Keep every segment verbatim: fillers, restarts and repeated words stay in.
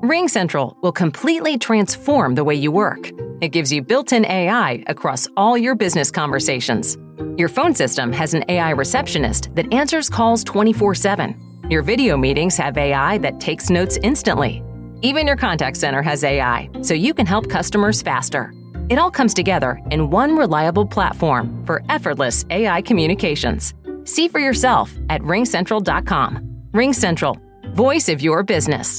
RingCentral will completely transform the way you work. It gives you built-in A I across all your business conversations. Your phone system has an A I receptionist that answers calls twenty-four seven. Your video meetings have A I that takes notes instantly. Even your contact center has A I, so you can help customers faster. It all comes together in one reliable platform for effortless A I communications. See for yourself at ring central dot com. RingCentral, voice of your business.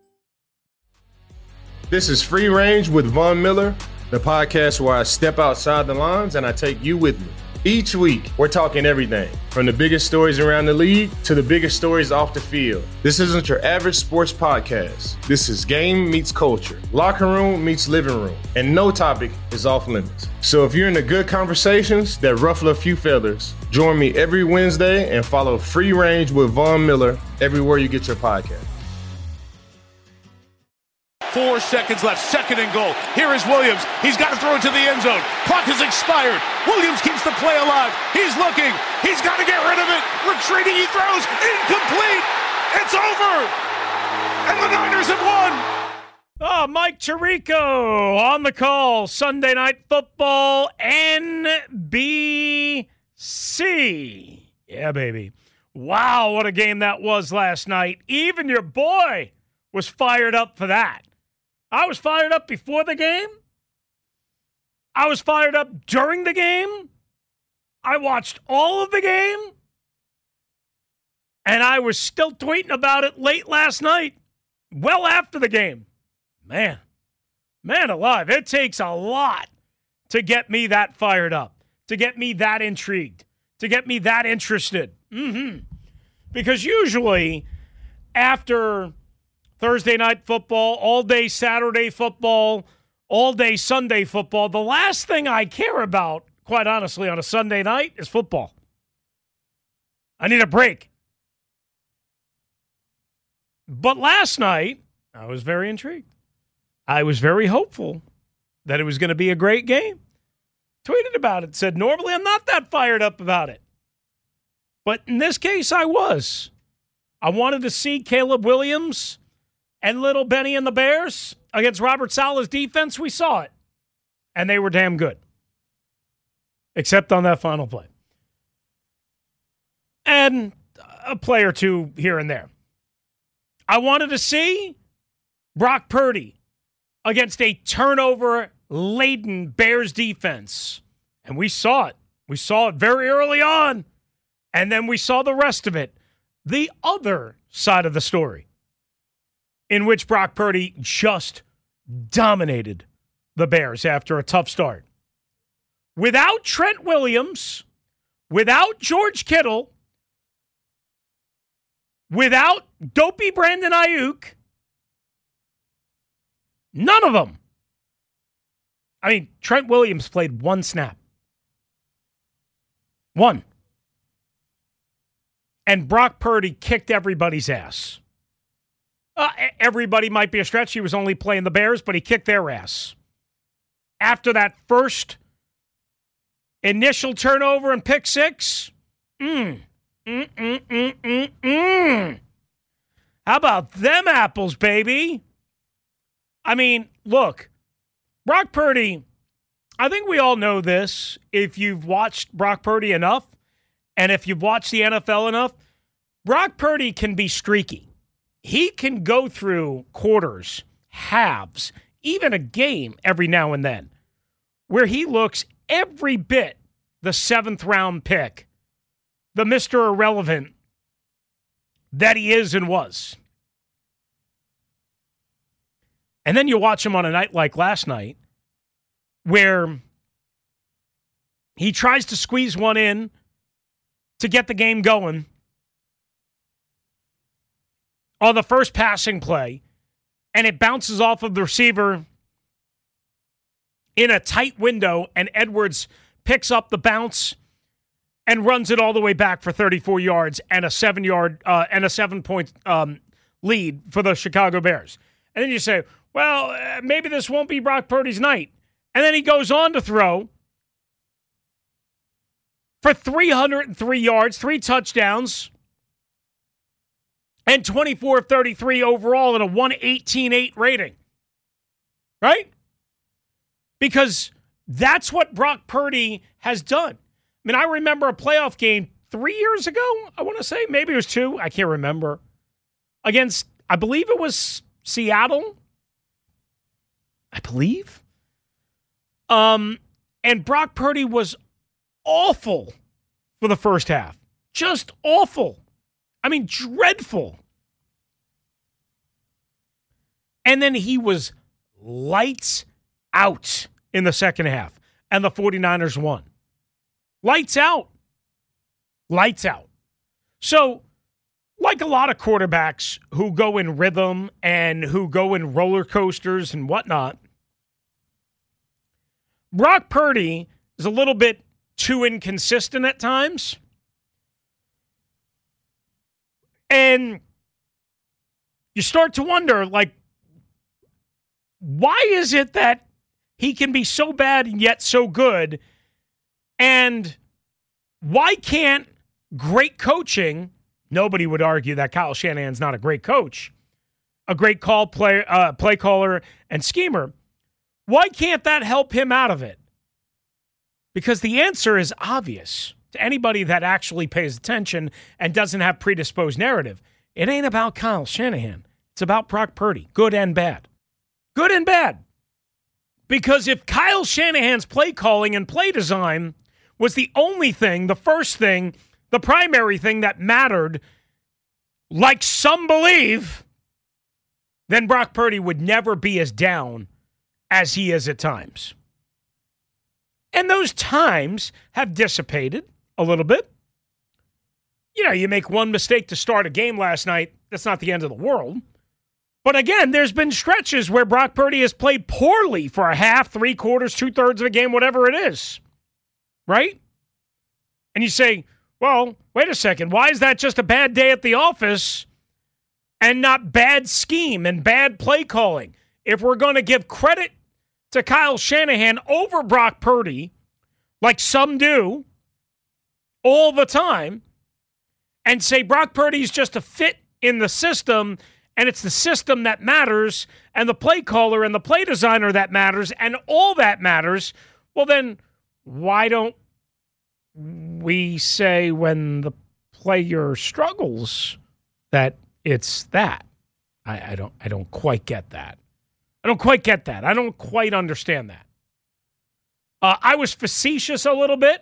This is Free Range with Von Miller, the podcast where I step outside the lines and I take you with me. Each week, we're talking everything from the biggest stories around the league to the biggest stories off the field. This isn't your average sports podcast. This is game meets culture, locker room meets living room, and no topic is off limits. So if you're into good conversations that ruffle a few feathers, join me every Wednesday and follow Free Range with Von Miller everywhere you get your podcast. Four seconds left, second and goal. Here is Williams. He's got to throw it to the end zone. Clock has expired. Williams keeps the play alive. He's looking. He's got to get rid of it. Retreating, he throws. Incomplete. It's over. And the Niners have won. Oh, Mike Tirico on the call. Sunday Night Football, N B C. Yeah, baby. Wow, what a game that was last night. Even your boy was fired up for that. I was fired up before the game. I was fired up during the game. I watched all of the game. And I was still tweeting about it late last night, well after the game. Man, man alive, it takes a lot to get me that fired up, to get me that intrigued, to get me that interested. Mm-hmm. Because usually after Thursday night football, all day Saturday football, all day Sunday football, the last thing I care about, quite honestly, on a Sunday night is football. I need a break. But last night, I was very intrigued. I was very hopeful that it was going to be a great game. Tweeted about it, said, normally I'm not that fired up about it. But in this case, I was. I wanted to see Caleb Williams and little Benny and the Bears against Robert Saleh's defense. We saw it. And they were damn good. Except on that final play. And a play or two here and there. I wanted to see Brock Purdy against a turnover-laden Bears defense. And we saw it. We saw it very early on. And then we saw the rest of it. The other side of the story, in which Brock Purdy just dominated the Bears after a tough start. Without Trent Williams, without George Kittle, without dopey Brandon Ayuk, none of them. I mean, Trent Williams played one snap. One. And Brock Purdy kicked everybody's ass. Uh, everybody might be a stretch. He was only playing the Bears, but he kicked their ass. After that first initial turnover and pick six, mm, mm, mm, mm, mm, mm. How about them apples, baby? I mean, look, Brock Purdy, I think we all know this if you've watched Brock Purdy enough, and if you've watched the N F L enough, Brock Purdy can be streaky. He can go through quarters, halves, even a game every now and then, where he looks every bit the seventh round pick, the Mister Irrelevant that he is and was. And then you watch him on a night like last night, where he tries to squeeze one in to get the game going on the first passing play, and it bounces off of the receiver in a tight window, and Edwards picks up the bounce and runs it all the way back for thirty-four yards and a seven-yard uh, and a seven-point um, lead for the Chicago Bears. And then you say, well, uh, maybe this won't be Brock Purdy's night. And then he goes on to throw for three hundred three yards, three touchdowns, and twenty-four of thirty-three overall at a one eighteen eight rating. Right? Because that's what Brock Purdy has done. I mean, I remember a playoff game three years ago, I want to say. Maybe it was two. I can't remember. Against, I believe it was Seattle. I believe. Um, and Brock Purdy was awful for the first half. Just awful. I mean, dreadful. And then he was lights out in the second half, and the 49ers won. Lights out. Lights out. So, like a lot of quarterbacks who go in rhythm and who go in roller coasters and whatnot, Brock Purdy is a little bit too inconsistent at times. And you start to wonder, like, why is it that he can be so bad and yet so good? And why can't great coaching, nobody would argue that Kyle Shanahan's not a great coach, a great call play, uh, play caller and schemer, why can't that help him out of it? Because the answer is obvious to anybody that actually pays attention and doesn't have predisposed narrative. It ain't about Kyle Shanahan. It's about Brock Purdy, good and bad. Good and bad. Because if Kyle Shanahan's play calling and play design was the only thing, the first thing, the primary thing that mattered, like some believe, then Brock Purdy would never be as down as he is at times. And those times have dissipated a little bit. You know, you make one mistake to start a game last night, that's not the end of the world. But again, there's been stretches where Brock Purdy has played poorly for a half, three quarters, two-thirds of a game, whatever it is. Right? And you say, well, wait a second, why is that just a bad day at the office and not bad scheme and bad play calling? If we're going to give credit to Kyle Shanahan over Brock Purdy, like some do all the time, and say Brock Purdy's just a fit in the system, and it's the system that matters, and the play caller and the play designer that matters, and all that matters, well then, why don't we say when the player struggles that it's that? I, I don't I don't quite get that. I don't quite get that. I don't quite understand that. Uh, I was facetious a little bit.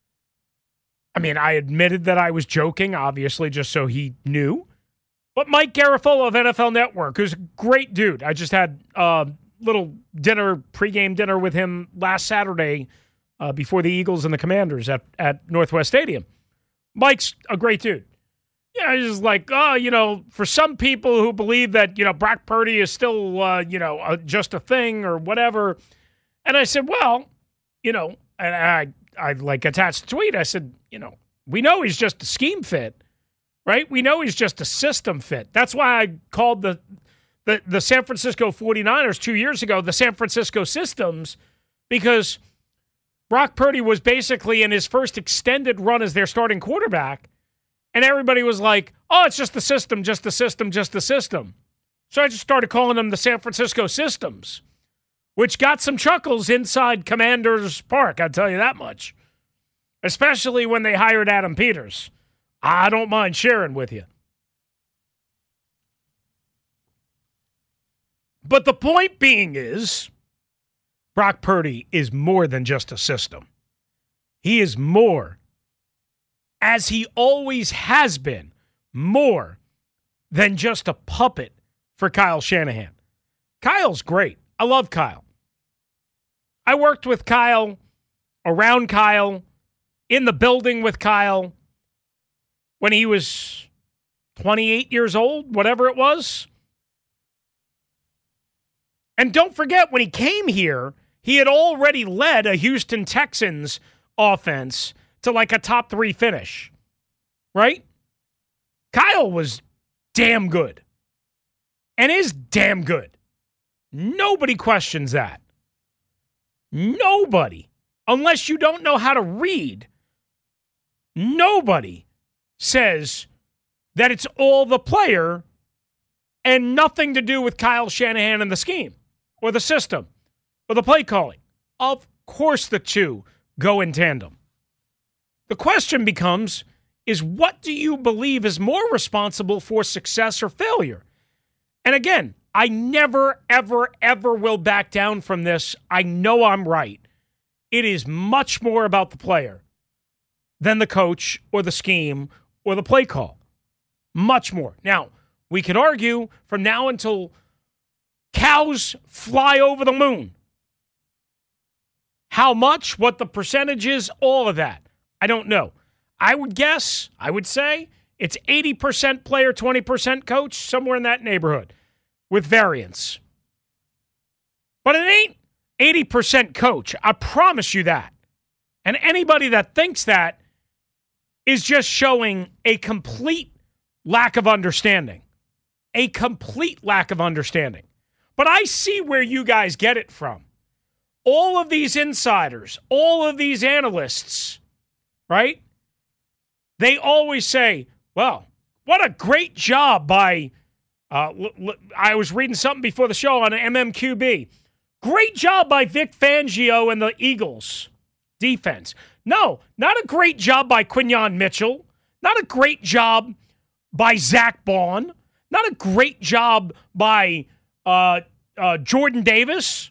I mean, I admitted that I was joking, obviously, just so he knew. But Mike Garafolo of N F L Network, who's a great dude. I just had a little dinner, pregame dinner with him last Saturday uh, before the Eagles and the Commanders at, at Northwest Stadium. Mike's a great dude. Yeah, he's just like, oh, you know, for some people who believe that, you know, Brock Purdy is still, uh, you know, uh, just a thing or whatever. And I said, well, you know, and I, I like attached the tweet. I said, you know, we know he's just a scheme fit, right? We know he's just a system fit. That's why I called the, the, the San Francisco 49ers two years ago the San Francisco Systems, because Brock Purdy was basically in his first extended run as their starting quarterback. And everybody was like, oh, it's just the system, just the system, just the system. So I just started calling them the San Francisco Systems, which got some chuckles inside Commanders Park, I'll tell you that much. Especially when they hired Adam Peters. I don't mind sharing with you. But the point being is, Brock Purdy is more than just a system. He is more, as he always has been, more than just a puppet for Kyle Shanahan. Kyle's great. I love Kyle. I worked with Kyle, around Kyle, in the building with Kyle when he was twenty-eight years old, whatever it was. And don't forget, when he came here, he had already led a Houston Texans offense to like a top three finish, right? Kyle was damn good and is damn good. Nobody questions that. Nobody, unless you don't know how to read, nobody says that it's all the player and nothing to do with Kyle Shanahan and the scheme or the system or the play calling. Of course the two go in tandem. The question becomes, is what do you believe is more responsible for success or failure? And again, I never, ever, ever will back down from this. I know I'm right. It is much more about the player than the coach or the scheme or the play call. Much more. Now, we could argue from now until cows fly over the moon. How much, what the percentage is, all of that. I don't know. I would guess, I would say, it's eighty percent player, twenty percent coach, somewhere in that neighborhood, with variance. But it ain't eighty percent coach. I promise you that. And anybody that thinks that is just showing a complete lack of understanding. A complete lack of understanding. But I see where you guys get it from. All of these insiders, all of these analysts, right? They always say, well, what a great job by, uh, l- l- I was reading something before the show on M M Q B. Great job by Vic Fangio and the Eagles defense. No, not a great job by Quinyon Mitchell. Not a great job by Zach Bond. Not a great job by uh, uh, Jordan Davis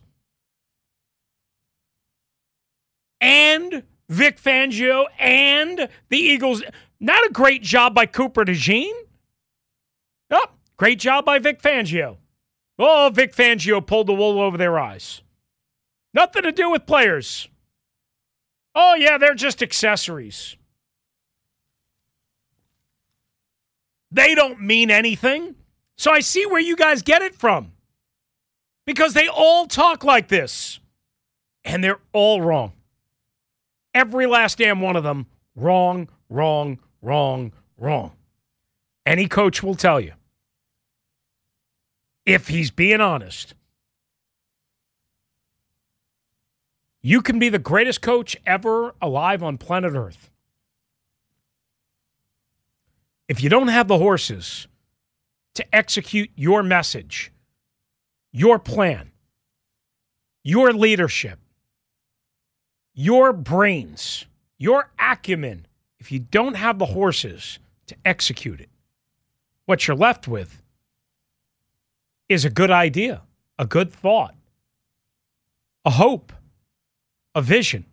and Vic Fangio and the Eagles. Not a great job by Cooper DeJean. Oh, great job by Vic Fangio. Oh, Vic Fangio pulled the wool over their eyes. Nothing to do with players. Oh, yeah, they're just accessories. They don't mean anything. So I see where you guys get it from. Because they all talk like this. And they're all wrong. Every last damn one of them, wrong, wrong, wrong, wrong. Any coach will tell you. If he's being honest. You can be the greatest coach ever alive on planet Earth. If you don't have the horses to execute your message, your plan, your leadership, your brains, your acumen, if you don't have the horses to execute it, what you're left with is a good idea, a good thought, a hope, a vision.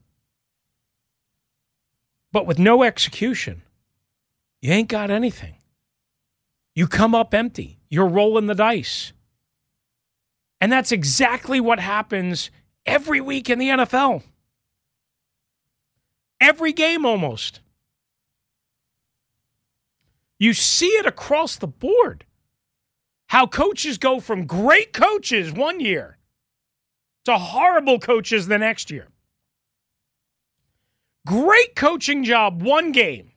But with no execution, you ain't got anything. You come up empty. You're rolling the dice. And that's exactly what happens every week in the N F L. Every game almost. You see it across the board. How coaches go from great coaches one year to horrible coaches the next year. Great coaching job one game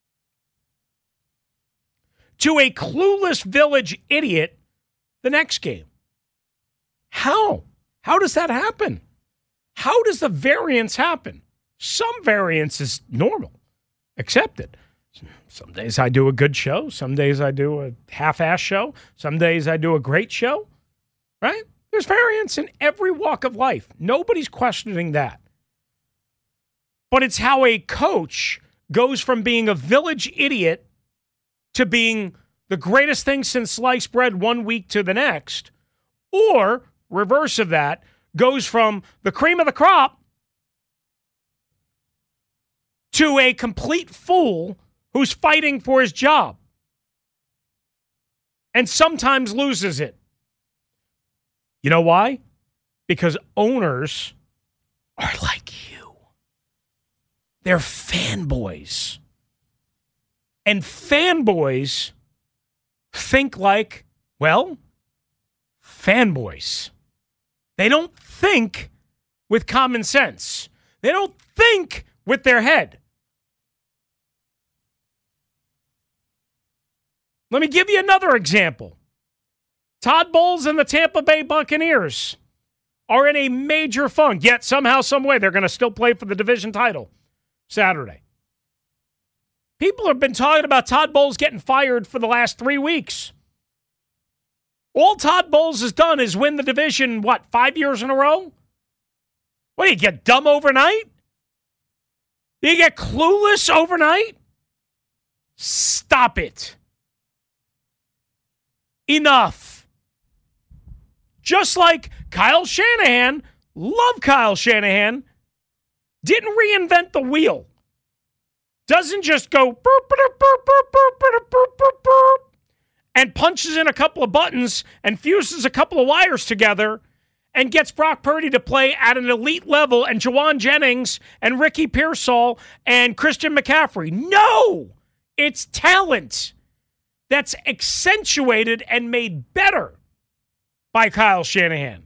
to a clueless village idiot the next game. How? How does that happen? How does the variance happen? Some variance is normal. Accept it. Some days I do a good show. Some days I do a half-ass show. Some days I do a great show. Right? There's variance in every walk of life. Nobody's questioning that. But it's how a coach goes from being a village idiot to being the greatest thing since sliced bread one week to the next, or reverse of that, goes from the cream of the crop to a complete fool who's fighting for his job and sometimes loses it. You know why? Because owners are like you. They're fanboys. And fanboys think like, well, fanboys. They don't think with common sense. They don't think with their head. Let me give you another example. Todd Bowles and the Tampa Bay Buccaneers are in a major funk, yet somehow, some way, they're going to still play for the division title Saturday. People have been talking about Todd Bowles getting fired for the last three weeks. All Todd Bowles has done is win the division, what, five years in a row? What, do you get dumb overnight? Do you get clueless overnight? Stop it. Enough. Just like Kyle Shanahan, love Kyle Shanahan, didn't reinvent the wheel. Doesn't just go burp, burp, burp, burp, burp, burp, burp, burp, burp, and punches in a couple of buttons and fuses a couple of wires together and gets Brock Purdy to play at an elite level and Jawan Jennings and Ricky Pearsall and Christian McCaffrey. No! It's talent that's accentuated and made better by Kyle Shanahan.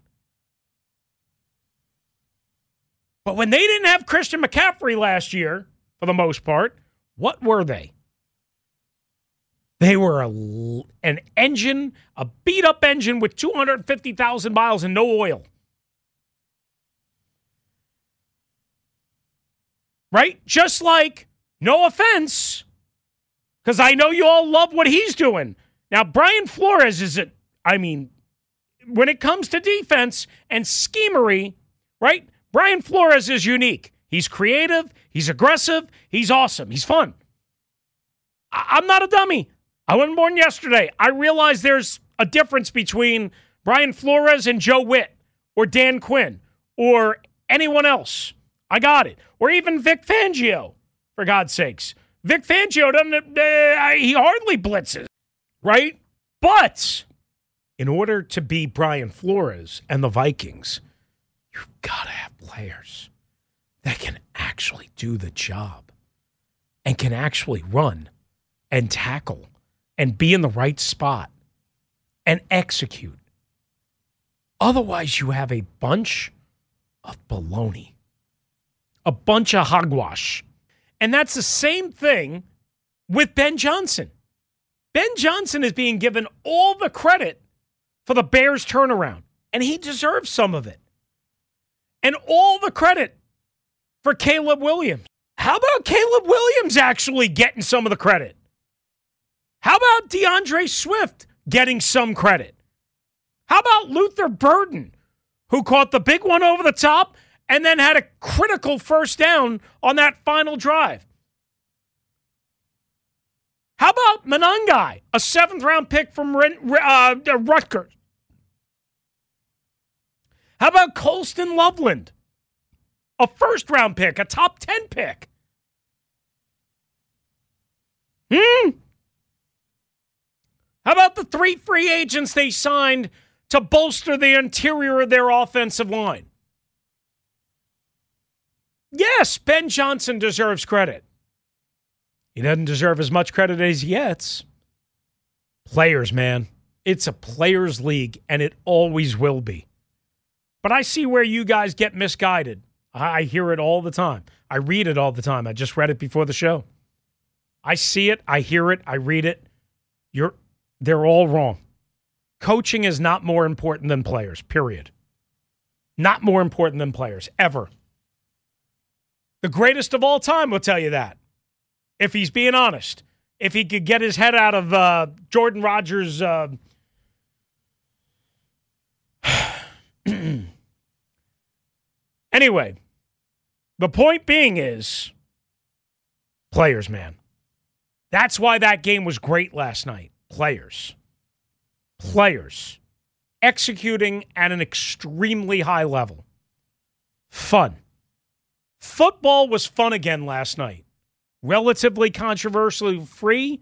But when they didn't have Christian McCaffrey last year, for the most part, what were they? They were a, an engine, a beat-up engine with two hundred fifty thousand miles and no oil. Right? Just like, no offense, because I know you all love what he's doing. Now, Brian Flores is it, I mean, when it comes to defense and schemery, right? Brian Flores is unique. He's creative. He's aggressive. He's awesome. He's fun. I- I'm not a dummy. I wasn't born yesterday. I realize there's a difference between Brian Flores and Joe Witt or Dan Quinn or anyone else. I got it. Or even Vic Fangio, for God's sakes. Vic Fangio doesn't, uh, he hardly blitzes, right? But in order to be Brian Flores and the Vikings, you've got to have players that can actually do the job and can actually run and tackle and be in the right spot and execute. Otherwise, you have a bunch of baloney, a bunch of hogwash. And that's the same thing with Ben Johnson. Ben Johnson is being given all the credit for the Bears' turnaround, and he deserves some of it. And all the credit for Caleb Williams. How about Caleb Williams actually getting some of the credit? How about DeAndre Swift getting some credit? How about Luther Burden, who caught the big one over the top and then had a critical first down on that final drive? How about Monangai, a seventh-round pick from uh, Rutgers? How about Colston Loveland, a first-round pick, a top ten pick? Hmm? How about the three free agents they signed to bolster the interior of their offensive line? Yes, Ben Johnson deserves credit. He doesn't deserve as much credit as he gets. Players, man. It's a players' league, and it always will be. But I see where you guys get misguided. I hear it all the time. I read it all the time. I just read it before the show. I see it. I hear it. I read it. You're, they're all wrong. Coaching is not more important than players, period. Not more important than players, ever. The greatest of all time will tell you that, if he's being honest. If he could get his head out of uh, Jordan Rodgers' uh, anyway, the point being is players, man. That's why that game was great last night. Players. Players. Executing at an extremely high level. Fun. Football was fun again last night. Relatively controversially free.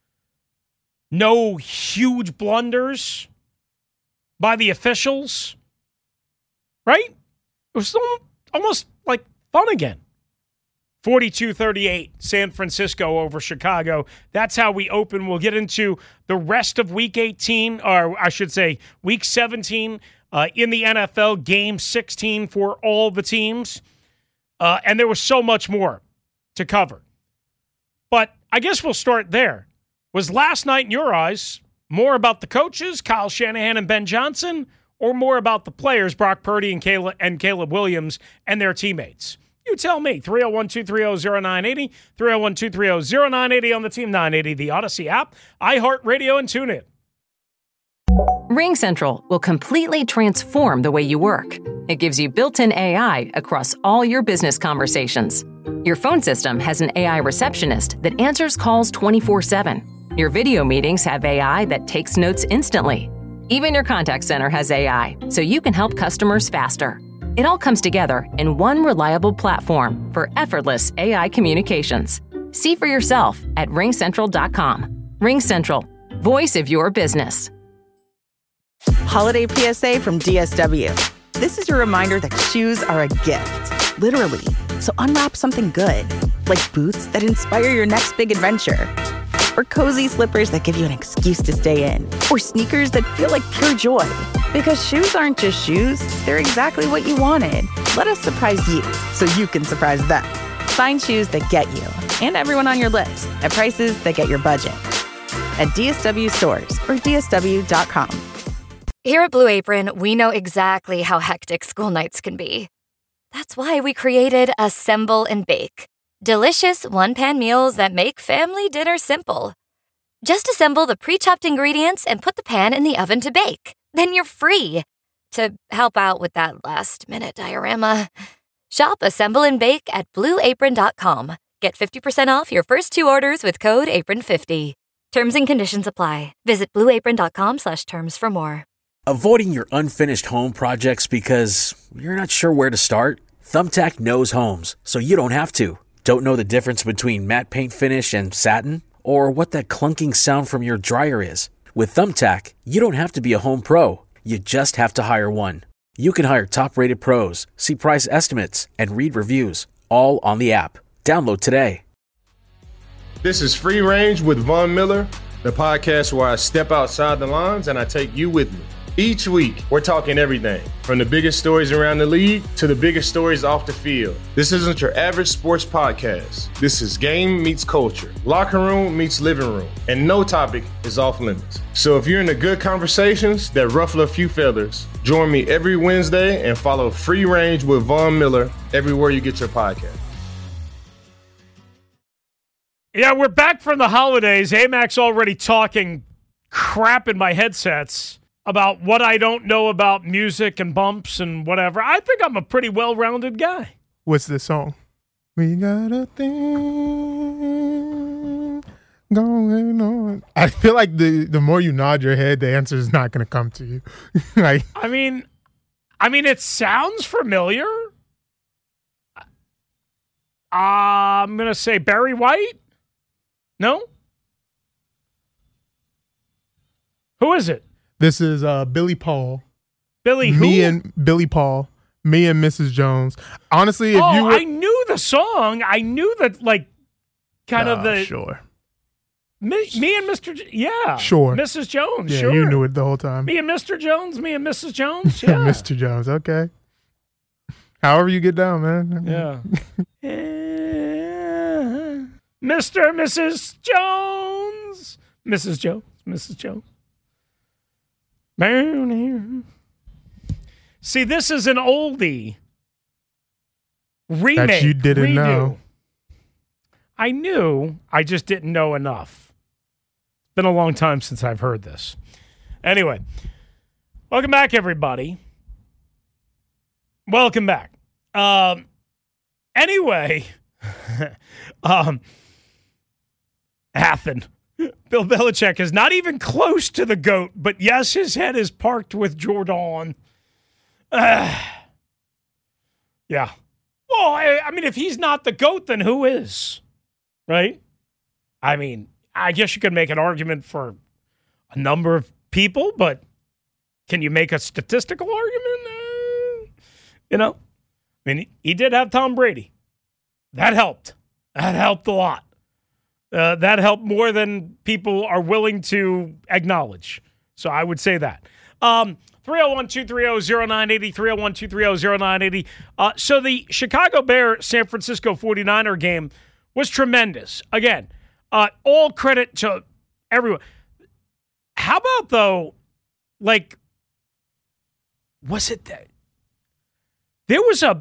No huge blunders by the officials. Right? It was almost like fun again. forty-two thirty-eight, San Francisco over Chicago. That's how we open. We'll get into the rest of Week eighteen, or I should say Week seventeen uh, in the N F L, Game sixteen for all the teams. Uh, and there was so much more to cover. But I guess we'll start there. Was last night, in your eyes, more about the coaches, Kyle Shanahan and Ben Johnson, or more about the players, Brock Purdy and Caleb, and Caleb Williams, and their teammates? You tell me. three oh one, two three oh, oh nine eight oh, three oh one, two three oh, oh nine eight oh on the Team nine eighty, the Odyssey app, iHeartRadio, and TuneIn. RingCentral will completely transform the way you work. It gives you built-in A I across all your business conversations. Your phone system has an A I receptionist that answers calls twenty-four seven. Your video meetings have A I that takes notes instantly. Even your contact center has A I, so you can help customers faster. It all comes together in one reliable platform for effortless A I communications. See for yourself at ring central dot com. RingCentral, voice of your business. Holiday P S A from D S W. This is your reminder that shoes are a gift, literally. So unwrap something good, like boots that inspire your next big adventure, or cozy slippers that give you an excuse to stay in, or sneakers that feel like pure joy. Because shoes aren't just shoes, they're exactly what you wanted. Let us surprise you so you can surprise them. Find shoes that get you and everyone on your list at prices that get your budget. At D S W stores or D S W dot com. Here at Blue Apron, we know exactly how hectic school nights can be. That's why we created Assemble and Bake. Delicious one-pan meals that make family dinner simple. Just assemble the pre-chopped ingredients and put the pan in the oven to bake. Then you're free to help out with that last-minute diorama. Shop Assemble and Bake at blue apron dot com. Get fifty percent off your first two orders with code apron fifty. Terms and conditions apply. Visit blue apron dot com slash terms for more. Avoiding your unfinished home projects because you're not sure where to start? Thumbtack knows homes, so you don't have to. Don't know the difference between matte paint finish and satin? Or what that clunking sound from your dryer is? With Thumbtack, you don't have to be a home pro. You just have to hire one. You can hire top-rated pros, see price estimates, and read reviews, all on the app. Download today. This is Free Range with Von Miller, the podcast where I step outside the lines and I take you with me. Each week, we're talking everything from the biggest stories around the league to the biggest stories off the field. This isn't your average sports podcast. This is game meets culture, locker room meets living room, and no topic is off limits. So if you're into good conversations that ruffle a few feathers, join me every Wednesday and follow Free Range with Von Miller everywhere you get your podcast. Yeah, we're back from the holidays. A-Mac's already talking crap in my headsets about what I don't know about music and bumps and whatever. I think I'm a pretty well-rounded guy. What's the song? We got a thing going on. I feel like the, the more you nod your head, the answer is not going to come to you. Like, I mean, I mean, it sounds familiar. Uh, I'm going to say Barry White. No? Who is it? This is uh, Billy Paul. Billy who? Me and Billy Paul. Me and Missus Jones. Honestly, if oh, you were... I knew the song. I knew that, like, kind uh, of the... Sure. Me, me and Mister J- yeah. Sure. Missus Jones, yeah, sure. you knew it the whole time. Me and Mister Jones, me and Missus Jones, yeah. Mister Jones, okay. However you get down, man. Yeah. Mister and Missus Jones. Missus Jones, Missus Jones. See, this is an oldie. Remake. That you didn't redo. know. I knew. I just didn't know enough. It's been a long time since I've heard this. Anyway, welcome back, everybody. Welcome back. Um. Anyway, um, Athen. Bill Belichick is not even close to the GOAT, but yes, his head is parked with Jordan. Uh, yeah. Well, I, I mean, if he's not the GOAT, then who is? Right? I mean, I guess you could make an argument for a number of people, but can you make a statistical argument? Uh, you know? I mean, he did have Tom Brady. That helped. That helped a lot. Uh, that helped more than people are willing to acknowledge. So I would say that. Um, three oh one, two three oh, oh nine eight oh, three oh one, two three oh, oh nine eight oh. Uh, so the Chicago Bears-San Francisco forty-niner game was tremendous. Again, uh, all credit to everyone. How about, though, like, was it that there was a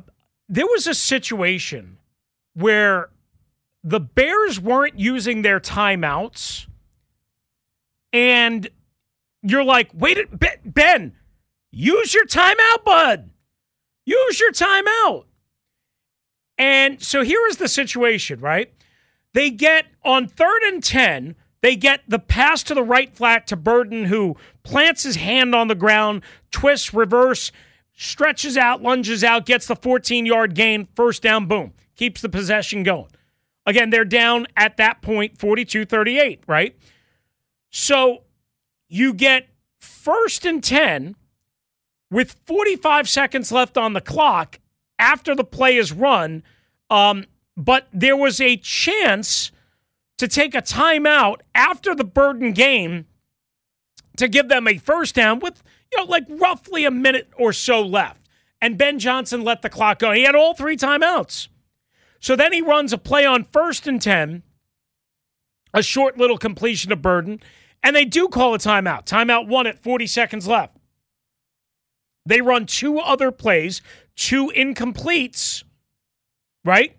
there was a situation where the Bears weren't using their timeouts, and you're like, wait, Ben, use your timeout, bud. Use your timeout. And so here is the situation, right? They get on third and ten, they get the pass to the right flat to Burden, who plants his hand on the ground, twists, reverse, stretches out, lunges out, gets the fourteen-yard gain, first down, boom. Keeps the possession going. Again, they're down at that point forty-two thirty-eight, right? So you get first and ten with forty-five seconds left on the clock after the play is run, um, but there was a chance to take a timeout after the Burden game to give them a first down with, you know, like roughly a minute or so left. And Ben Johnson let the clock go. He had all three timeouts. So then he runs a play on first and ten, a short little completion of Burden, and they do call a timeout. Timeout one at forty seconds left. They run two other plays, two incompletes, right?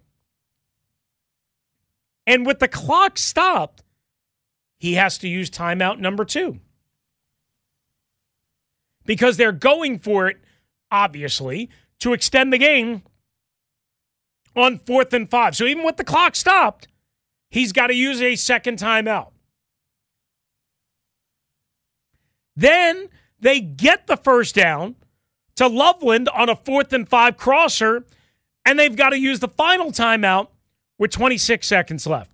And with the clock stopped, he has to use timeout number two. Because they're going for it, obviously, to extend the game on fourth and five. So even with the clock stopped, he's got to use a second timeout. Then they get the first down to Loveland on a fourth and five crosser, and they've got to use the final timeout with twenty-six seconds left.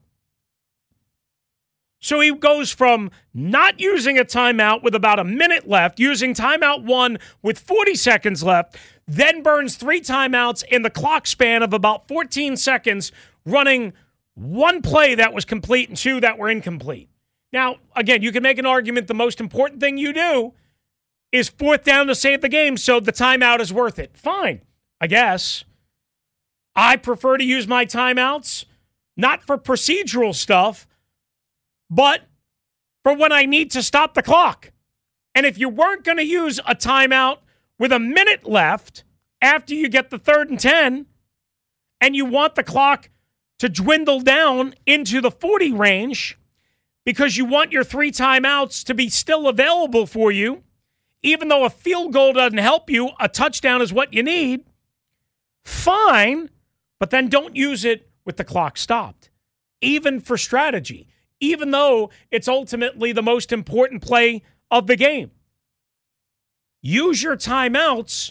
So he goes from not using a timeout with about a minute left, using timeout one with forty seconds left, then burns three timeouts in the clock span of about fourteen seconds, running one play that was complete and two that were incomplete. Now, again, you can make an argument the most important thing you do is fourth down to save the game, so the timeout is worth it. Fine, I guess. I prefer to use my timeouts, not for procedural stuff, but for when I need to stop the clock. And if you weren't going to use a timeout with a minute left after you get the third and ten, and you want the clock to dwindle down into the forty range because you want your three timeouts to be still available for you, even though a field goal doesn't help you, a touchdown is what you need, fine, but then don't use it with the clock stopped, even for strategy, even though it's ultimately the most important play of the game. Use your timeouts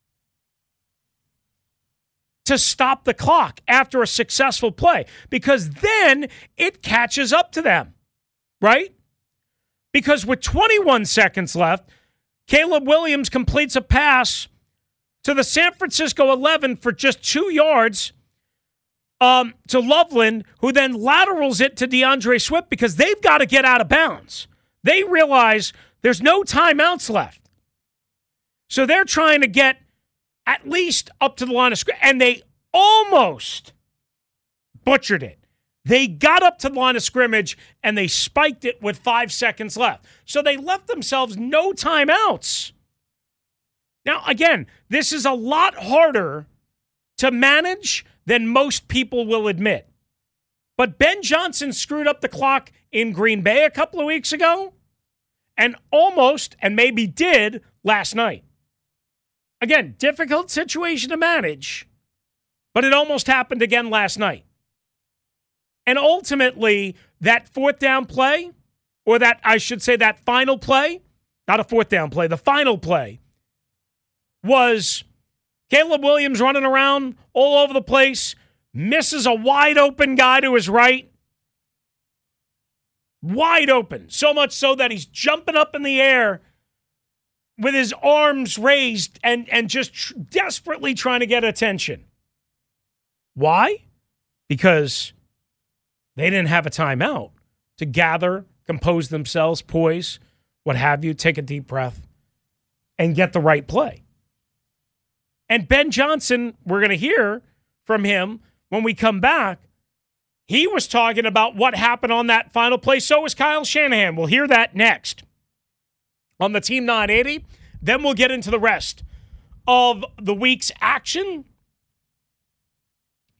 to stop the clock after a successful play, because then it catches up to them, right? Because with twenty-one seconds left, Caleb Williams completes a pass to the San Francisco eleven for just two yards um, to Loveland, who then laterals it to DeAndre Swift because they've got to get out of bounds. They realize there's no timeouts left. So they're trying to get at least up to the line of scrimmage, and they almost butchered it. They got up to the line of scrimmage, and they spiked it with five seconds left. So they left themselves no timeouts. Now, again, this is a lot harder to manage than most people will admit. But Ben Johnson screwed up the clock in Green Bay a couple of weeks ago, and almost, and maybe did, last night. Again, difficult situation to manage, but it almost happened again last night. And ultimately, that fourth down play, or that, I should say, that final play, not a fourth down play, the final play, was Caleb Williams running around all over the place, misses a wide open guy to his right. Wide open. So much so that he's jumping up in the air with his arms raised and, and just tr- desperately trying to get attention. Why? Because they didn't have a timeout to gather, compose themselves, poise, what have you, take a deep breath, and get the right play. And Ben Johnson, we're going to hear from him when we come back. He was talking about what happened on that final play. So was Kyle Shanahan. We'll hear that next on the Team nine eighty. Then we'll get into the rest of the week's action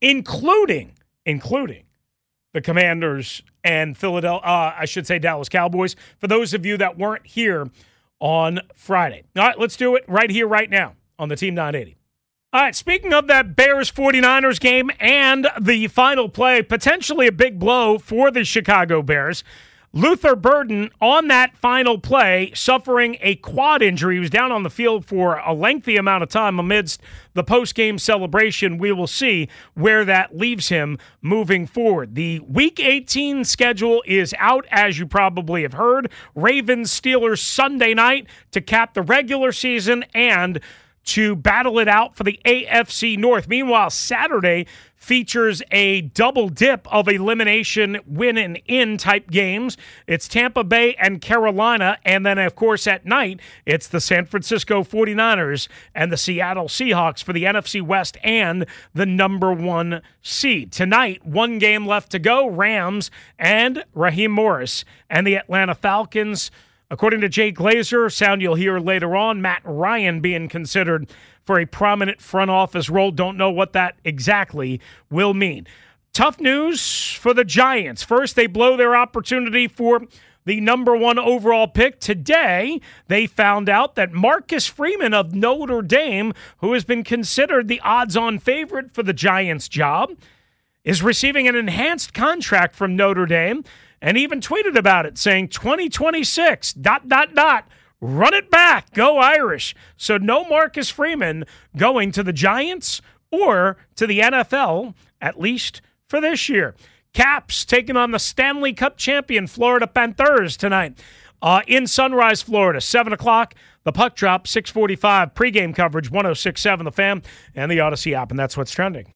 including, including the Commanders and Philadelphia, uh, I should say Dallas Cowboys, for those of you that weren't here on Friday. All right, let's do it right here, right now on the Team nine eighty. All right, speaking of that Bears forty-niners game and the final play, potentially a big blow for the Chicago Bears, Luther Burden on that final play suffering a quad injury. He was down on the field for a lengthy amount of time amidst the post-game celebration. We will see where that leaves him moving forward. The Week eighteen schedule is out, as you probably have heard. Ravens, Steelers Sunday night to cap the regular season and to battle it out for the A F C North. Meanwhile, Saturday features a double dip of elimination win and in type games. It's Tampa Bay and Carolina, and then, of course, at night, it's the San Francisco forty-niners and the Seattle Seahawks for the N F C West and the number one seed. Tonight, one game left to go, Rams and Raheem Morris and the Atlanta Falcons. According to Jay Glazer, sound you'll hear later on, Matt Ryan being considered for a prominent front office role. Don't know what that exactly will mean. Tough news for the Giants. First, they blow their opportunity for the number one overall pick. Today, they found out that Marcus Freeman of Notre Dame, who has been considered the odds-on favorite for the Giants' job, is receiving an enhanced contract from Notre Dame, and even tweeted about it, saying twenty twenty-six, dot, dot, dot, run it back, go Irish. So no Marcus Freeman going to the Giants or to the N F L, at least for this year. Caps taking on the Stanley Cup champion Florida Panthers tonight uh, in Sunrise, Florida, seven o'clock. The puck drop, six forty-five. Pregame coverage, one oh six point seven The Fan and the Odyssey app, and that's what's trending.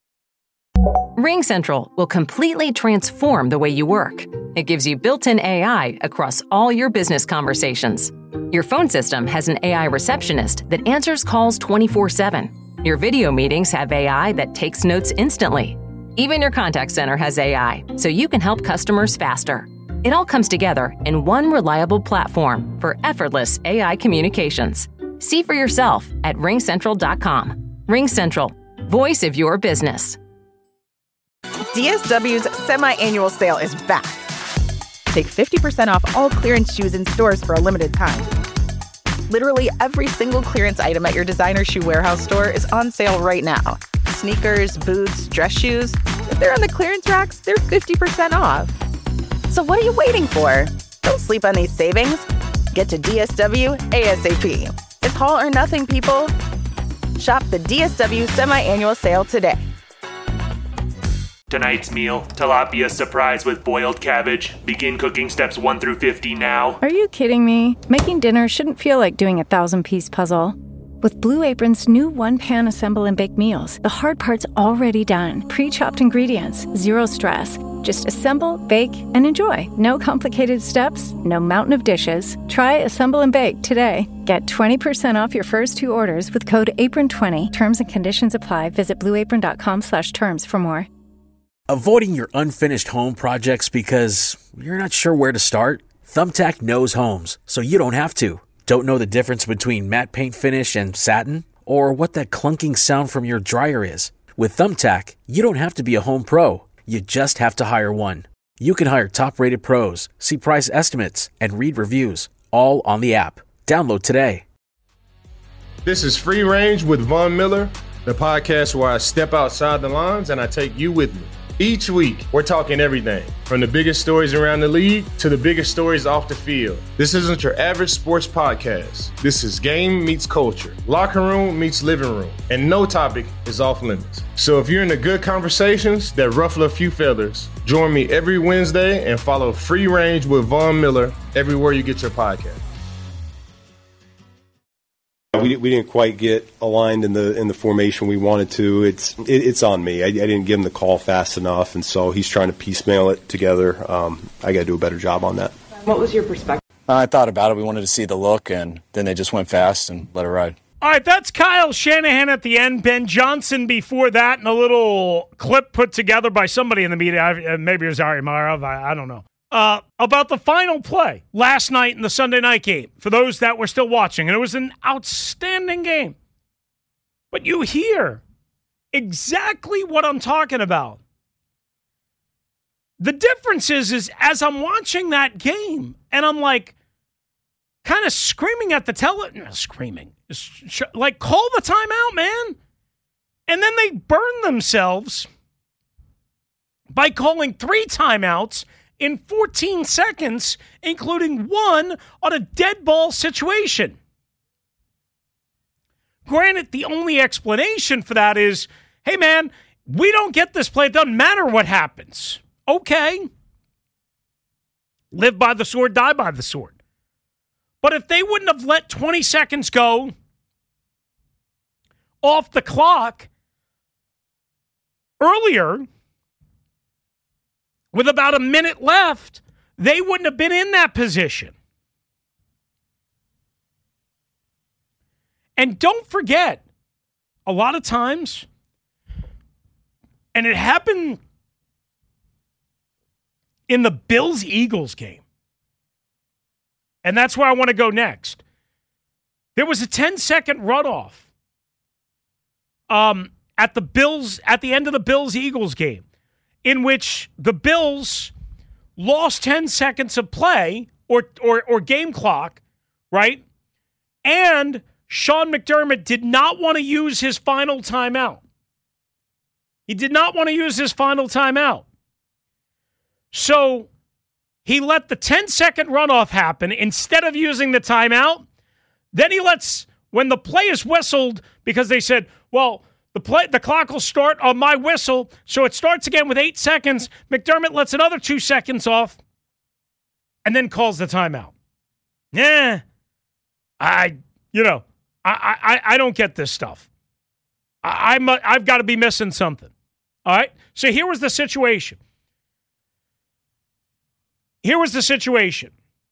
RingCentral will completely transform the way you work. It gives you built-in A I across all your business conversations. Your phone system has an A I receptionist that answers calls twenty-four seven. Your video meetings have A I that takes notes instantly. Even your contact center has A I, so you can help customers faster. It all comes together in one reliable platform for effortless A I communications. See for yourself at ring central dot com. RingCentral, voice of your business. D S W's semi-annual sale is back. Take fifty percent off all clearance shoes in stores for a limited time. Literally every single clearance item at your designer shoe warehouse store is on sale right now. Sneakers, boots, dress shoes. If they're on the clearance racks, they're fifty percent off. So what are you waiting for? Don't sleep on these savings. Get to D S W ASAP. It's haul or nothing, people. Shop the D S W semi-annual sale today. Tonight's meal, tilapia surprise with boiled cabbage. Begin cooking steps one through fifty now. Are you kidding me? Making dinner shouldn't feel like doing a thousand-piece puzzle. With Blue Apron's new one-pan assemble and bake meals, the hard part's already done. Pre-chopped ingredients, zero stress. Just assemble, bake, and enjoy. No complicated steps, no mountain of dishes. Try Assemble and Bake today. Get twenty percent off your first two orders with code apron twenty. Terms and conditions apply. Visit blue apron dot com slash terms for more. Avoiding your unfinished home projects because you're not sure where to start? Thumbtack knows homes, so you don't have to. Don't know the difference between matte paint finish and satin? Or what that clunking sound from your dryer is? With Thumbtack, you don't have to be a home pro. You just have to hire one. You can hire top-rated pros, see price estimates, and read reviews, all on the app. Download today. This is Free Range with Von Miller, the podcast where I step outside the lines and I take you with me. Each week, we're talking everything from the biggest stories around the league to the biggest stories off the field. This isn't your average sports podcast. This is game meets culture, locker room meets living room, and no topic is off limits. So if you're into good conversations that ruffle a few feathers, join me every Wednesday and follow Free Range with Von Miller everywhere you get your podcast. We we didn't quite get aligned in the in the formation we wanted to. It's it, it's on me. I, I didn't give him the call fast enough, and so he's trying to piecemeal it together. Um, I got to do a better job on that. What was your perspective? Uh, I thought about it. We wanted to see the look, and then they just went fast and let it ride. All right, that's Kyle Shanahan at the end. Ben Johnson before that, and a little clip put together by somebody in the media. Maybe it was Ari Marov. I, I don't know. Uh, about the final play last night in the Sunday night game, for those that were still watching. And it was an outstanding game. But you hear exactly what I'm talking about. The difference is, is as I'm watching that game, and I'm like, kind of screaming at the tele, no, screaming, sh- like, call the timeout, man. And then they burn themselves by calling three timeouts in fourteen seconds, including one on a dead ball situation. Granted, the only explanation for that is, hey, man, we don't get this play. It doesn't matter what happens. Okay. Live by the sword, die by the sword. But if they wouldn't have let twenty seconds go off the clock earlier, with about a minute left, they wouldn't have been in that position. And don't forget, a lot of times, and it happened in the Bills-Eagles game, and that's where I want to go next. There was a ten-second runoff um, at the Bills, at the end of the Bills-Eagles game, in which the Bills lost ten seconds of play or, or or game clock, right? And Sean McDermott did not want to use his final timeout. He did not want to use his final timeout. So he let the ten-second runoff happen instead of using the timeout. Then he lets, when the play is whistled, because they said, well, The play, the clock will start on my whistle, so it starts again with eight seconds. McDermott lets another two seconds off and then calls the timeout. Yeah, I, you know, I, I, I don't get this stuff. I, I'm, I've got to be missing something. All right? So here was the situation. Here was the situation.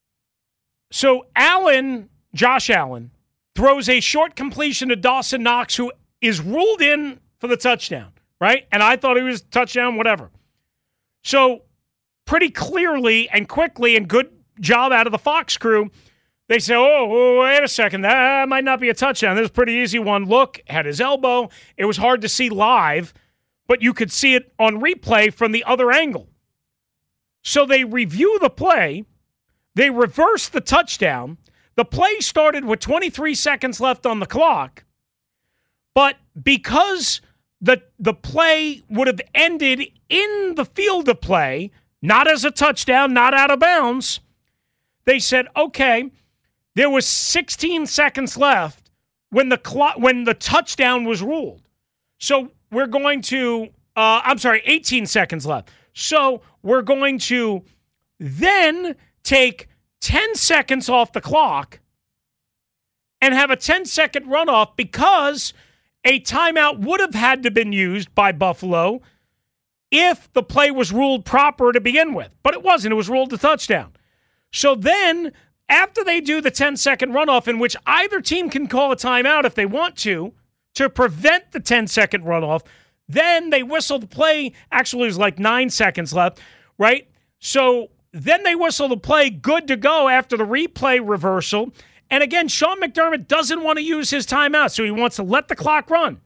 So Allen, Josh Allen, throws a short completion to Dawson Knox, who is ruled in for the touchdown, right? And I thought he was touchdown, whatever. So pretty clearly and quickly, and good job out of the Fox crew, they say, oh, wait a second, that might not be a touchdown. This is a pretty easy one. Look, had his elbow. It was hard to see live, but you could see it on replay from the other angle. So they review the play. They reverse the touchdown. The play started with twenty-three seconds left on the clock. But because the the play would have ended in the field of play, not as a touchdown, not out of bounds, they said, okay, there was sixteen seconds left when the clock, when the touchdown was ruled. So we're going to, uh, I'm sorry, eighteen seconds left. So we're going to then take ten seconds off the clock and have a ten-second runoff because a timeout would have had to been used by Buffalo if the play was ruled proper to begin with. But it wasn't. It was ruled a touchdown. So then, after they do the ten-second runoff, in which either team can call a timeout if they want to, to prevent the ten-second runoff, then they whistle the play. Actually, there's like nine seconds left, right? So then they whistle the play good to go after the replay reversal. And again, Sean McDermott doesn't want to use his timeout, so he wants to let the clock run.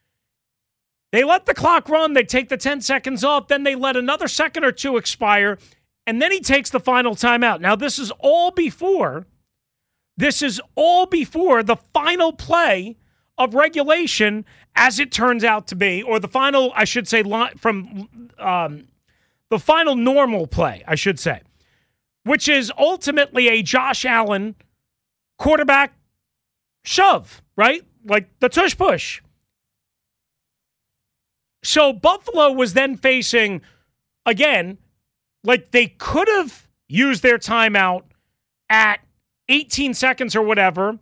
They let the clock run. They take the ten seconds off. Then they let another second or two expire. And then he takes the final timeout. Now, this is all before, this is all before the final play of regulation, as it turns out to be, or the final, I should say, from um, the final normal play, I should say, which is ultimately a Josh Allen quarterback shove, right? Like the tush push. So Buffalo was then facing, again, like they could have used their timeout at eighteen seconds or whatever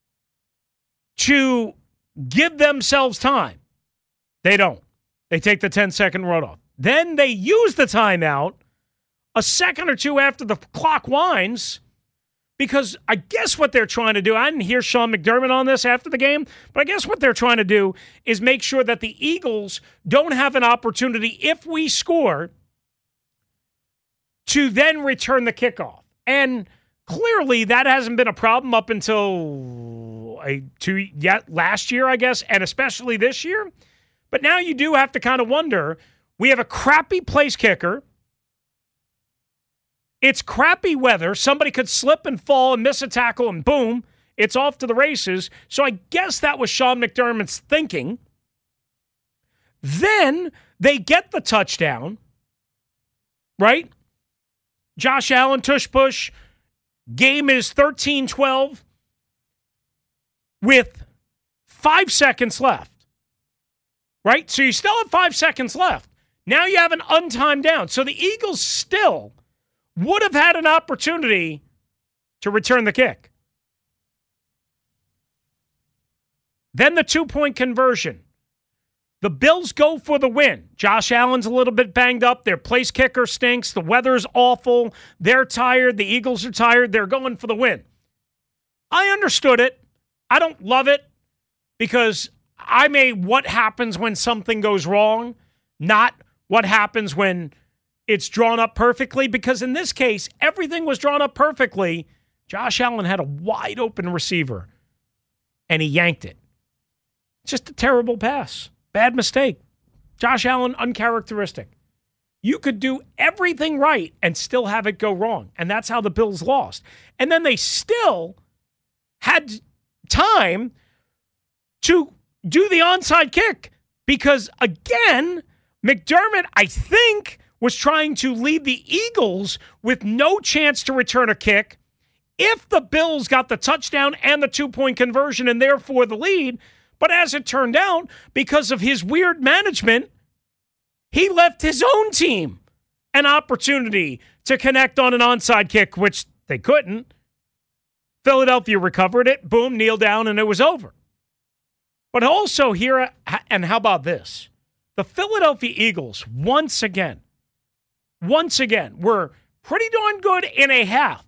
to give themselves time. They don't. They take the ten-second runoff. Then they use the timeout a second or two after the clock winds, because I guess what they're trying to do, I didn't hear Sean McDermott on this after the game, but I guess what they're trying to do is make sure that the Eagles don't have an opportunity, if we score, to then return the kickoff. And clearly that hasn't been a problem up until a, two, yet last year, I guess, and especially this year. But now you do have to kind of wonder, we have a crappy place kicker. It's crappy weather. Somebody could slip and fall and miss a tackle and boom, it's off to the races. So I guess that was Sean McDermott's thinking. Then they get the touchdown, right? Josh Allen, tush push. Game is thirteen twelve with five seconds left, right? So you still have five seconds left. Now you have an untimed down. So the Eagles still would have had an opportunity to return the kick. Then the two-point conversion. The Bills go for the win. Josh Allen's a little bit banged up. Their place kicker stinks. The weather's awful. They're tired. The Eagles are tired. They're going for the win. I understood it. I don't love it because I'm a what happens when something goes wrong, not what happens when it's drawn up perfectly, because in this case, everything was drawn up perfectly. Josh Allen had a wide open receiver, and he yanked it. Just a terrible pass. Bad mistake. Josh Allen, uncharacteristic. You could do everything right and still have it go wrong, and that's how the Bills lost. And then they still had time to do the onside kick because, again, McDermott, I think, was trying to lead the Eagles with no chance to return a kick. If the Bills got the touchdown and the two-point conversion and therefore the lead, but as it turned out, because of his weird management, he left his own team an opportunity to connect on an onside kick, which they couldn't. Philadelphia recovered it, boom, kneel down, and it was over. But also here, and how about this? The Philadelphia Eagles, once again, once again, were pretty darn good in a half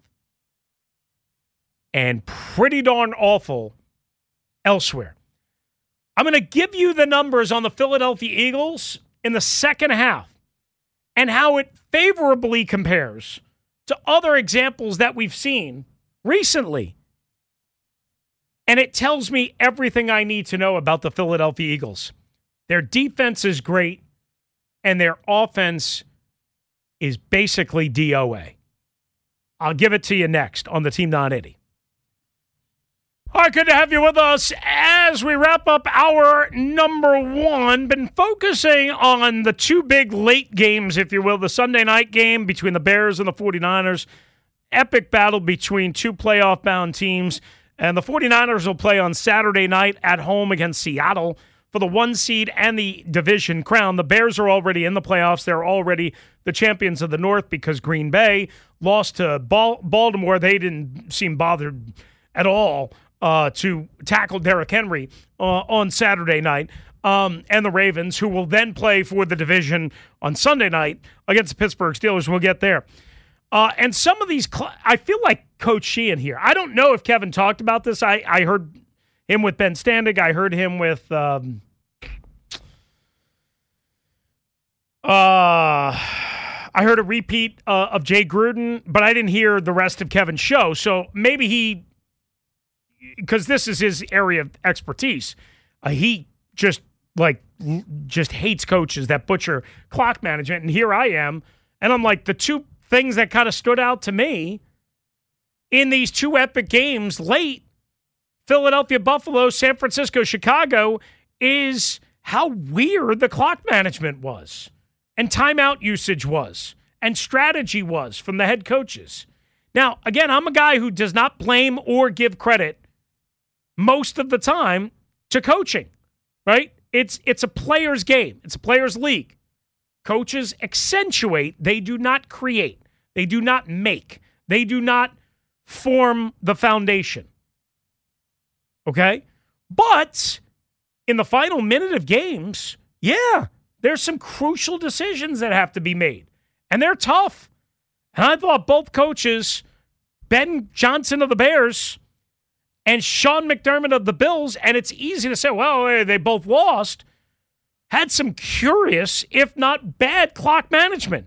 and pretty darn awful elsewhere. I'm going to give you the numbers on the Philadelphia Eagles in the second half and how it favorably compares to other examples that we've seen recently. And it tells me everything I need to know about the Philadelphia Eagles. Their defense is great, and their offense is basically D O A. I'll give it to you next on the Team nine eighty. All right, good to have you with us as we wrap up our number one. Been focusing on the two big late games, if you will, the Sunday night game between the Bears and the 49ers. Epic battle between two playoff-bound teams. And the 49ers will play on Saturday night at home against Seattle for the one seed and the division crown. The Bears are already in the playoffs. They're already the champions of the North because Green Bay lost to Baltimore. They didn't seem bothered at all uh, to tackle Derrick Henry uh, on Saturday night. Um, and the Ravens, who will then play for the division on Sunday night against the Pittsburgh Steelers. We'll get there. Uh, and some of these, cl- I feel like Coach Sheehan here. I don't know if Kevin talked about this. I, I heard him with Ben Standig. I heard him with um, uh, I heard a repeat uh, of Jay Gruden, but I didn't hear the rest of Kevin's show. So maybe he, because this is his area of expertise, uh, he just like just hates coaches that butcher clock management. And here I am, and I'm like, the two things that kind of stood out to me in these two epic games late, Philadelphia, Buffalo, San Francisco, Chicago, is how weird the clock management was and timeout usage was and strategy was from the head coaches. Now, again, I'm a guy who does not blame or give credit most of the time to coaching, right? It's it's a player's game. It's a player's league. Coaches accentuate. They do not create. They do not make. They do not form the foundation. Okay? But in the final minute of games, yeah, there's some crucial decisions that have to be made. And they're tough. And I thought both coaches, Ben Johnson of the Bears and Sean McDermott of the Bills, and it's easy to say, well, they both lost, had some curious, if not bad, clock management.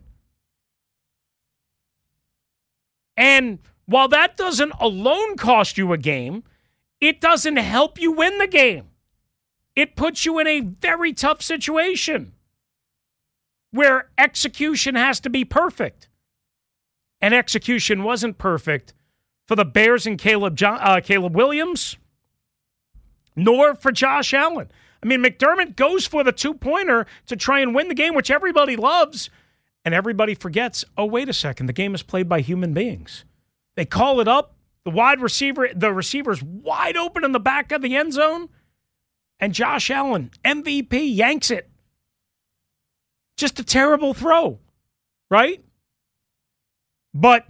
And while that doesn't alone cost you a game, it doesn't help you win the game. it puts you in a very tough situation where execution has to be perfect. And execution wasn't perfect for the Bears and Caleb jo- uh, Caleb Williams, nor for Josh Allen. I mean, McDermott goes for the two-pointer to try and win the game, which everybody loves, and everybody forgets, oh, wait a second, the game is played by human beings. They call it up, the wide receiver, the receiver's wide open in the back of the end zone, and Josh Allen, M V P, yanks it. Just a terrible throw, right? But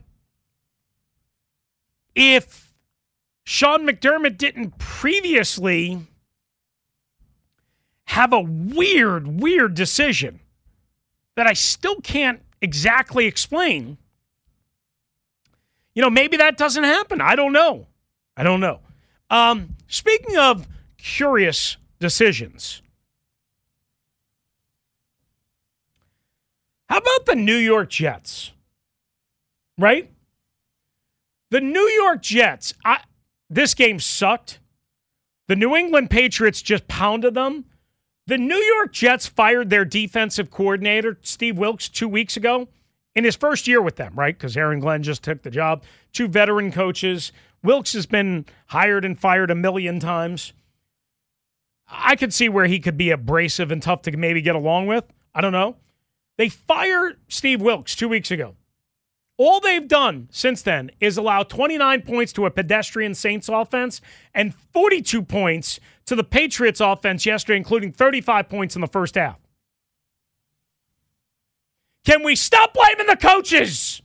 if Sean McDermott didn't previously have a weird, weird decision that I still can't exactly explain, you know, maybe that doesn't happen. I don't know. I don't know. Um, speaking of curious decisions, how about the New York Jets? Right? The New York Jets, I, this game sucked. The New England Patriots just pounded them. The New York Jets fired their defensive coordinator, Steve Wilks, two weeks ago in his first year with them, right? Because Aaron Glenn just took the job. Two veteran coaches. Wilks has been hired and fired a million times. I could see where he could be abrasive and tough to maybe get along with. I don't know. They fired Steve Wilks two weeks ago. All they've done since then is allow twenty-nine points to a pedestrian Saints offense and forty-two points to the Patriots offense yesterday, including thirty-five points in the first half. Can we stop blaming the coaches?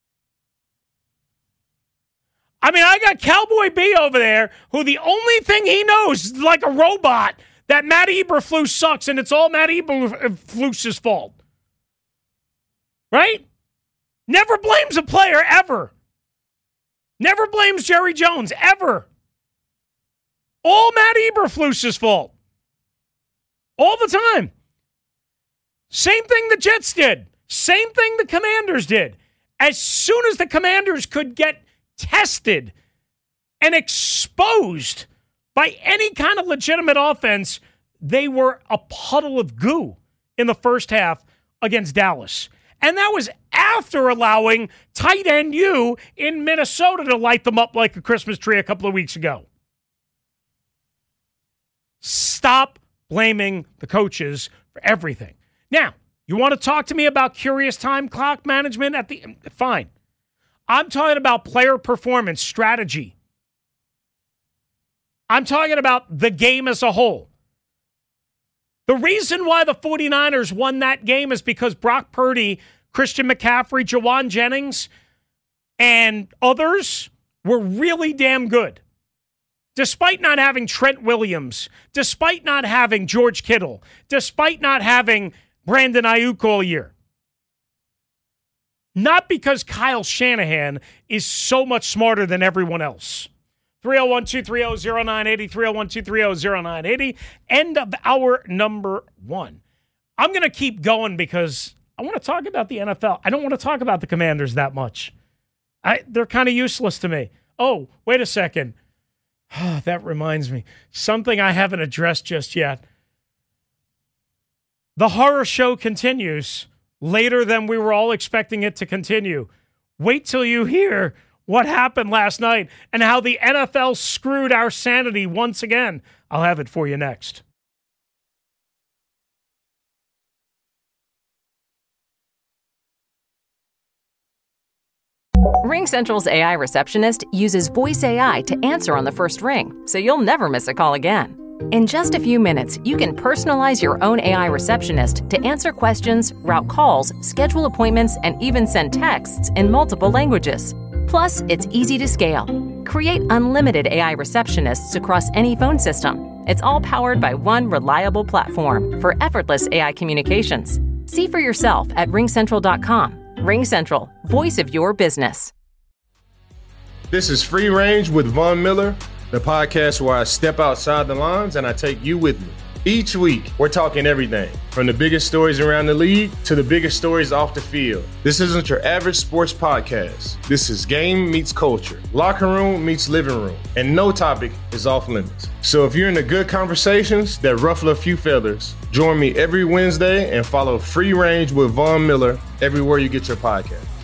I mean, I got Cowboy B over there, who the only thing he knows is like a robot that Matt Eberflus sucks, and it's all Matt Eberflus's fault. Right? Never blames a player, ever. Never blames Jerry Jones, ever. All Matt Eberflus's fault. All the time. Same thing the Jets did. Same thing the Commanders did. As soon as the Commanders could get tested and exposed by any kind of legitimate offense, they were a puddle of goo in the first half against Dallas. And that was after allowing tight end U in Minnesota to light them up like a Christmas tree a couple of weeks ago. Stop blaming the coaches for everything. Now, you want to talk to me about curious time clock management at the fine. I'm talking about player performance strategy. I'm talking about the game as a whole. The reason why the 49ers won that game is because Brock Purdy, Christian McCaffrey, Jawan Jennings, and others were really damn good. Despite not having Trent Williams, despite not having George Kittle, despite not having Brandon Ayuk all year. Not because Kyle Shanahan is so much smarter than everyone else. three oh one, two three oh, oh nine eight oh, three oh one, two three oh, oh nine eight oh. End of hour number one. I'm going to keep going because I want to talk about the N F L. I don't want to talk about the Commanders that much. I, they're kind of useless to me. Oh, wait a second. Oh, that reminds me. Something I haven't addressed just yet. The horror show continues later than we were all expecting it to continue. Wait till you hear what happened last night and how the N F L screwed our sanity once again. I'll have it for you next. RingCentral's A I receptionist uses voice A I to answer on the first ring, so you'll never miss a call again. In just a few minutes, you can personalize your own A I receptionist to answer questions, route calls, schedule appointments, and even send texts in multiple languages. Plus, it's easy to scale. Create unlimited A I receptionists across any phone system. It's all powered by one reliable platform for effortless A I communications. See for yourself at ring central dot com. RingCentral, voice of your business. This is Free Range with Von Miller, the podcast where I step outside the lines and I take you with me. Each week, we're talking everything from the biggest stories around the league to the biggest stories off the field. This isn't your average sports podcast. This is game meets culture, locker room meets living room, and no topic is off limits. So if you're into good conversations that ruffle a few feathers, join me every Wednesday and follow Free Range with Von Miller everywhere you get your podcast.